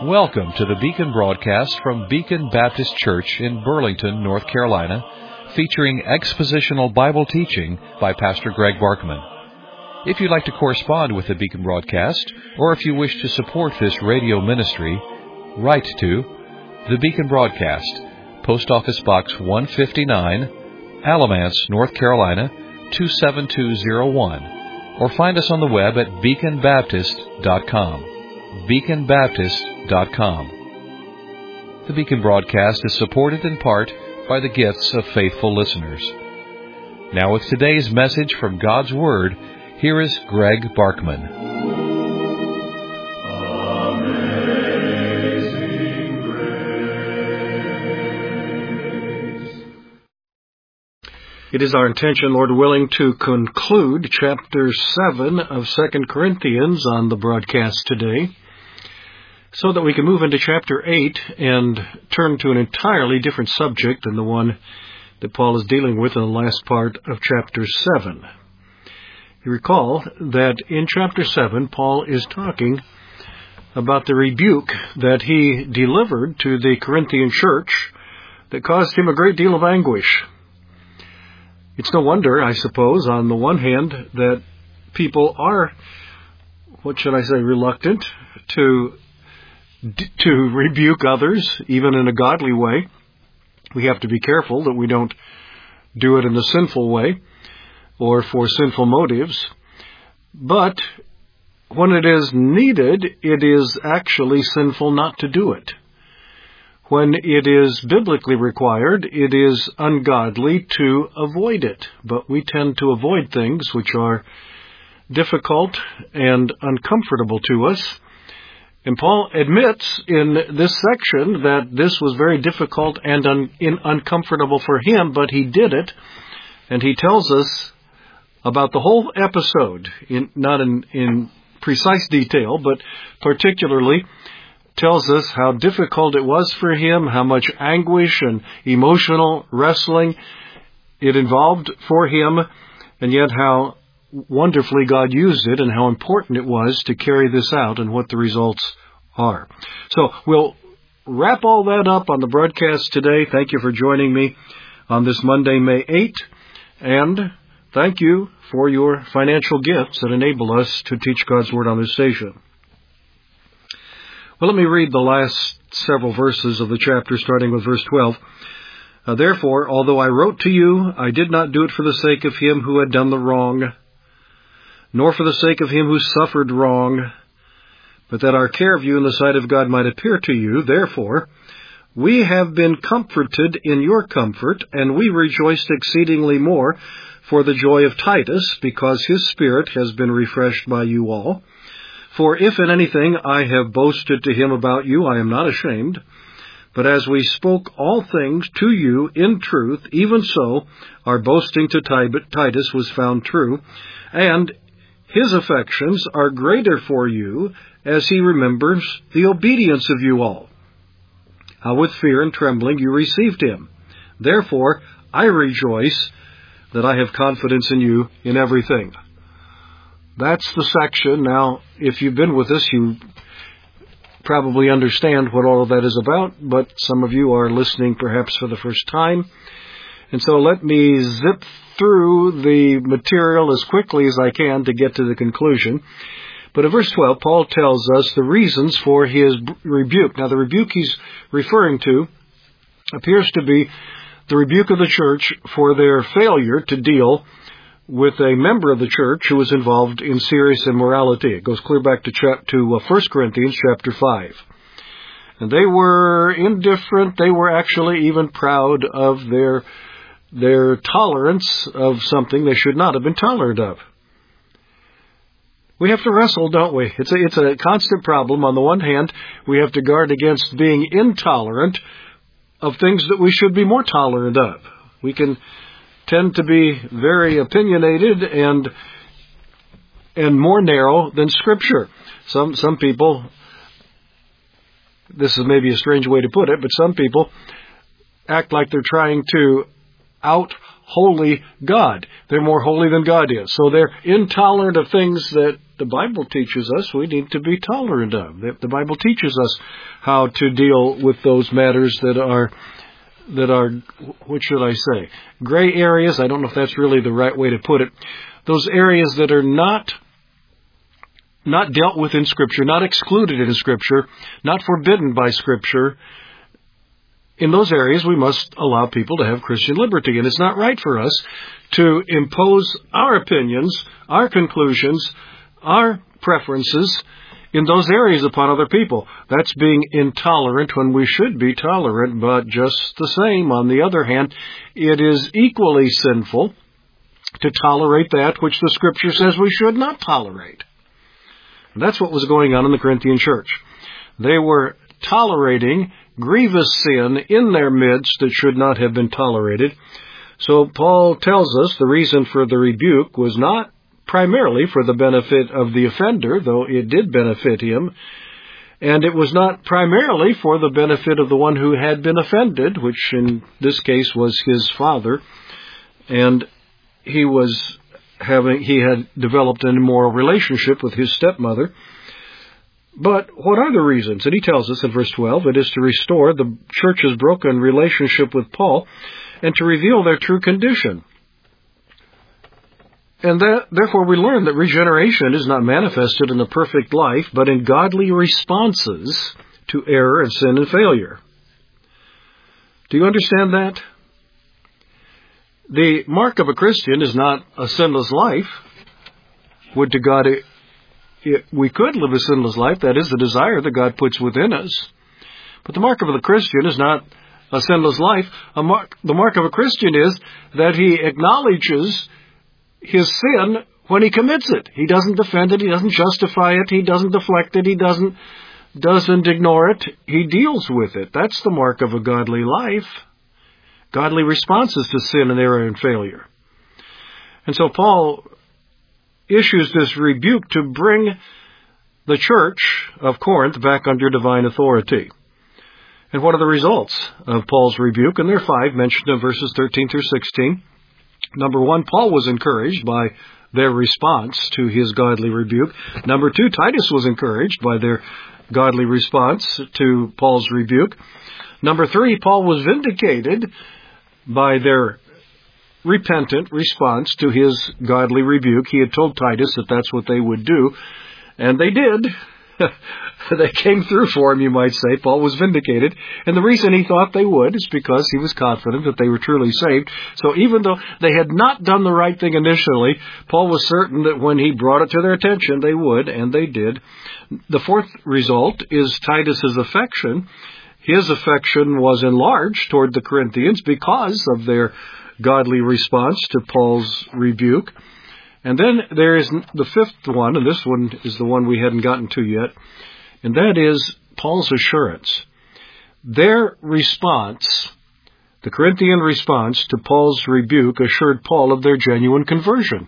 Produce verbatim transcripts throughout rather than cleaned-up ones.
Welcome to the Beacon broadcast from Beacon Baptist Church in Burlington, North Carolina, featuring expositional Bible teaching by Pastor Greg Barkman. If you'd like to correspond with the Beacon broadcast, or if you wish to support this radio ministry, write to the Beacon Broadcast, Post Office Box one fifty-nine, Alamance, North Carolina, two seven two zero one, or find us on the web at beacon baptist dot com. beacon baptist dot com. The Beacon broadcast is supported in part by the gifts of faithful listeners. Now with today's message from God's Word, here is Greg Barkman. Amazing Grace. It is our intention, Lord willing, to conclude chapter seven of Second Corinthians on the broadcast today, so that we can move into chapter eight and turn to an entirely different subject than the one that Paul is dealing with in the last part of chapter seven. You recall that in chapter seven, Paul is talking about the rebuke that he delivered to the Corinthian church that caused him a great deal of anguish. It's no wonder, I suppose, on the one hand, that people are, what should I say, reluctant to to rebuke others, even in a godly way. We have to be careful that we don't do it in a sinful way or for sinful motives. But when it is needed, it is actually sinful not to do it. When it is biblically required, it is ungodly to avoid it. But we tend to avoid things which are difficult and uncomfortable to us. And Paul admits in this section that this was very difficult and un- in uncomfortable for him, but he did it. And he tells us about the whole episode, in, not in, in precise detail, but particularly tells us how difficult it was for him, how much anguish and emotional wrestling it involved for him, and yet how wonderfully God used it and how important it was to carry this out and what the results are. So we'll wrap all that up on the broadcast today. Thank you for joining me on this Monday, May eighth, and thank you for your financial gifts that enable us to teach God's Word on this station. Well, let me read the last several verses of the chapter, starting with verse twelve. Uh, Therefore, although I wrote to you, I did not do it for the sake of him who had done the wrong, nor for the sake of him who suffered wrong, but that our care of you in the sight of God might appear to you. Therefore, we have been comforted in your comfort, and we rejoiced exceedingly more for the joy of Titus, because his spirit has been refreshed by you all. For if in anything I have boasted to him about you, I am not ashamed. But as we spoke all things to you in truth, even so our boasting to Titus was found true, and his affections are greater for you, as he remembers the obedience of you all, how with fear and trembling you received him. Therefore I rejoice that I have confidence in you in everything. That's the section. Now, if you've been with us, you probably understand what all of that is about, but some of you are listening perhaps for the first time. And so let me zip through the material as quickly as I can to get to the conclusion. But in verse twelve, Paul tells us the reasons for his rebuke. Now, the rebuke he's referring to appears to be the rebuke of the church for their failure to deal with a member of the church who was involved in serious immorality. It goes clear back to, chap- to uh, First Corinthians chapter five. And they were indifferent. They were actually even proud of their their tolerance of something they should not have been tolerant of. We have to wrestle, don't we? It's a, it's a constant problem. On the one hand, we have to guard against being intolerant of things that we should be more tolerant of. We can tend to be very opinionated and and more narrow than Scripture. Some some people, this is maybe a strange way to put it, but some people act like they're trying to out-holy God. They're more holy than God is. So they're intolerant of things that the Bible teaches us we need to be tolerant of. The Bible teaches us how to deal with those matters that are, that are, what should I say, gray areas. I don't know if that's really the right way to put it. Those areas that are not not dealt with in Scripture, not excluded in Scripture, not forbidden by Scripture. In those areas, we must allow people to have Christian liberty. And it's not right for us to impose our opinions, our conclusions, our preferences in those areas upon other people. That's being intolerant when we should be tolerant, but just the same, on the other hand, it is equally sinful to tolerate that which the Scripture says we should not tolerate. And that's what was going on in the Corinthian church. They were tolerating grievous sin in their midst that should not have been tolerated. So Paul tells us the reason for the rebuke was not primarily for the benefit of the offender, though it did benefit him, and it was not primarily for the benefit of the one who had been offended, which in this case was his father, and he was having he had developed an immoral relationship with his stepmother. But what are the reasons? And he tells us in verse twelve, it is to restore the church's broken relationship with Paul and to reveal their true condition. And that, therefore we learn that regeneration is not manifested in a perfect life, but in godly responses to error and sin and failure. Do you understand that? The mark of a Christian is not a sinless life. Would to God it, it, we could live a sinless life. That is the desire that God puts within us. But the mark of the Christian is not a sinless life. A mark, the mark of a Christian is that he acknowledges his sin when he commits it. He doesn't defend it. He doesn't justify it. He doesn't deflect it. He doesn't, doesn't ignore it. He deals with it. That's the mark of a godly life. Godly responses to sin and error and failure. And so Paul issues this rebuke to bring the church of Corinth back under divine authority. And what are the results of Paul's rebuke? And there are five mentioned in verses thirteen through sixteen. Number one, Paul was encouraged by their response to his godly rebuke. Number two, Titus was encouraged by their godly response to Paul's rebuke. Number three, Paul was vindicated by their repentant response to his godly rebuke. He had told Titus that that's what they would do, and they did. They came through for him, you might say. Paul was vindicated, and the reason he thought they would is because he was confident that they were truly saved. So even though they had not done the right thing initially, Paul was certain that when he brought it to their attention, they would, and they did. The fourth result is Titus's affection. His affection was enlarged toward the Corinthians because of their godly response to Paul's rebuke. And then there is the fifth one, and this one is the one we hadn't gotten to yet, and that is Paul's assurance. Their response, the Corinthian response to Paul's rebuke, assured Paul of their genuine conversion.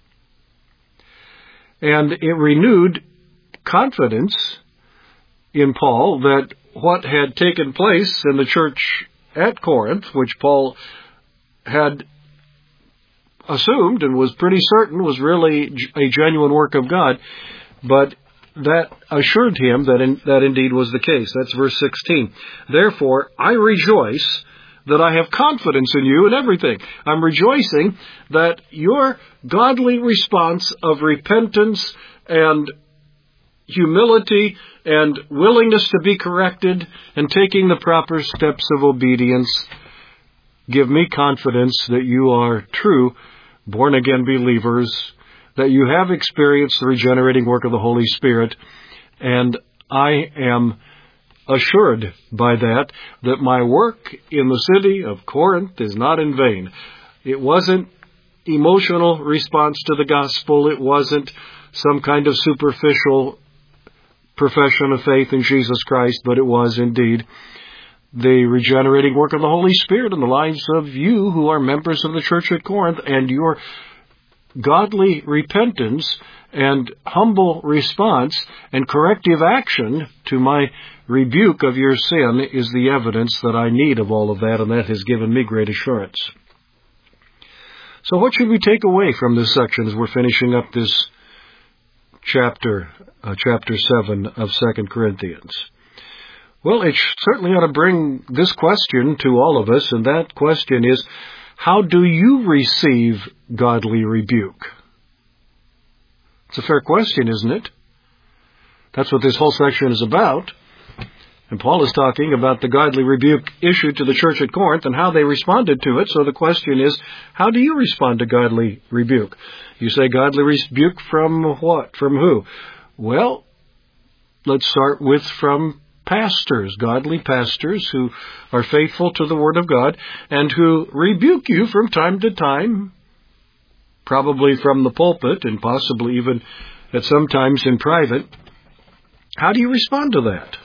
And it renewed confidence in Paul that what had taken place in the church at Corinth, which Paul had assumed and was pretty certain was really a genuine work of God, but that assured him that in, that indeed was the case. That's verse sixteen. Therefore, I rejoice that I have confidence in you in everything. I'm rejoicing that your godly response of repentance and humility and willingness to be corrected and taking the proper steps of obedience give me confidence that you are true born-again believers, that you have experienced the regenerating work of the Holy Spirit, and I am assured by that that my work in the city of Corinth is not in vain. It wasn't emotional response to the gospel. It wasn't some kind of superficial profession of faith in Jesus Christ, but it was indeed the regenerating work of the Holy Spirit in the lives of you who are members of the church at Corinth, and your godly repentance and humble response and corrective action to my rebuke of your sin is the evidence that I need of all of that, and that has given me great assurance. So what should we take away from this section as we're finishing up this chapter, uh, chapter seven of Second Corinthians? Well, it certainly ought to bring this question to all of us, and that question is, how do you receive godly rebuke? It's a fair question, isn't it? That's what this whole section is about. And Paul is talking about the godly rebuke issued to the church at Corinth and how they responded to it. So the question is, how do you respond to godly rebuke? You say godly rebuke from what? From who? Well, let's start with from pastors, godly pastors who are faithful to the Word of God and who rebuke you from time to time, probably from the pulpit and possibly even at some times in private. How do you respond to that?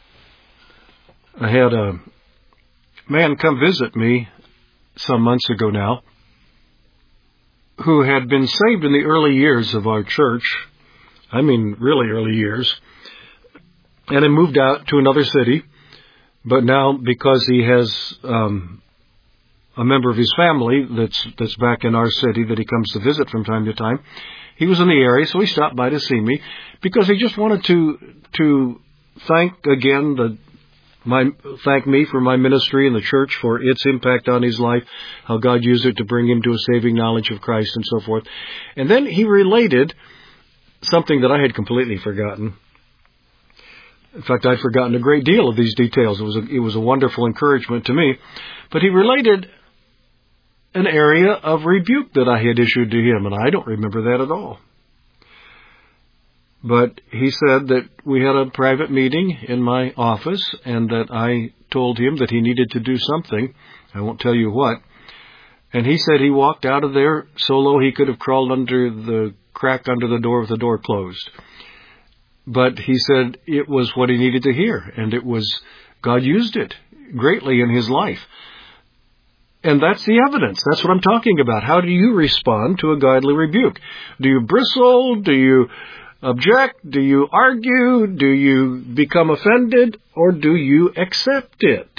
I had a man come visit me some months ago now who had been saved in the early years of our church. I mean, really early years. And had moved out to another city. But now, because he has um, a member of his family that's that's back in our city that he comes to visit from time to time, he was in the area, so he stopped by to see me because he just wanted to to thank again the my thank me for my ministry and the church for its impact on his life, how God used it to bring him to a saving knowledge of Christ and so forth. And then he related something that I had completely forgotten. In fact, I'd forgotten a great deal of these details. It was a, it was a wonderful encouragement to me. But he related an area of rebuke that I had issued to him, and I don't remember that at all. But he said that we had a private meeting in my office and that I told him that he needed to do something. I won't tell you what. And he said he walked out of there so low he could have crawled under the crack under the door with the door closed. But he said it was what he needed to hear, and it was, God used it greatly in his life. And that's the evidence. That's what I'm talking about. How do you respond to a godly rebuke? Do you bristle? Do you object? Do you argue? Do you become offended? Or do you accept it?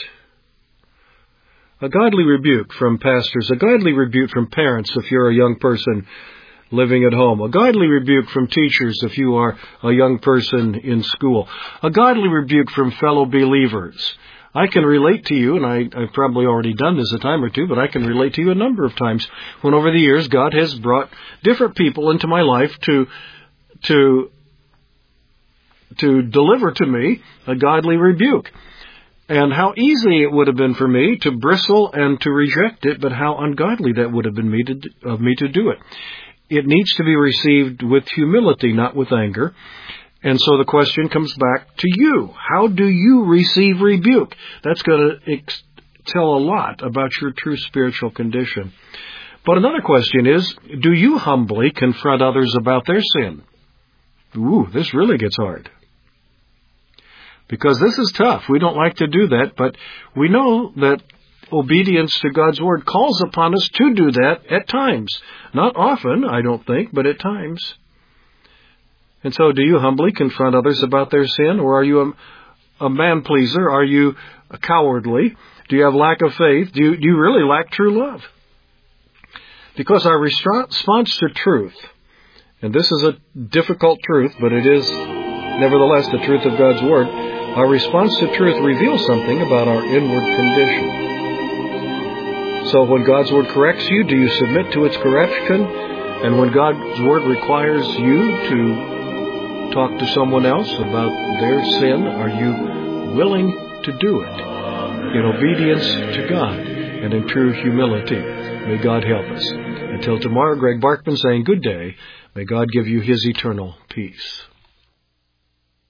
A godly rebuke from pastors, a godly rebuke from parents if you're a young person living at home, a godly rebuke from teachers if you are a young person in school, a godly rebuke from fellow believers. I can relate to you, and I, I've probably already done this a time or two, but I can relate to you a number of times when over the years God has brought different people into my life to to to deliver to me a godly rebuke. And how easy it would have been for me to bristle and to reject it, but how ungodly that would have been me to, of me to do it. It needs to be received with humility, not with anger. And so the question comes back to you. How do you receive rebuke? That's going to ex- tell a lot about your true spiritual condition. But another question is, do you humbly confront others about their sin? Ooh, this really gets hard. Because this is tough. We don't like to do that, but we know that obedience to God's Word calls upon us to do that at times. Not often, I don't think, but at times. And so do you humbly confront others about their sin, or are you a, a man-pleaser? Are you a cowardly? Do you have lack of faith? Do you, do you really lack true love? Because our response to truth, and this is a difficult truth, but it is nevertheless the truth of God's Word, our response to truth reveals something about our inward condition. So when God's Word corrects you, do you submit to its correction? And when God's Word requires you to talk to someone else about their sin, are you willing to do it in obedience to God and in true humility? May God help us. Until tomorrow, Greg Barkman saying good day. May God give you His eternal peace.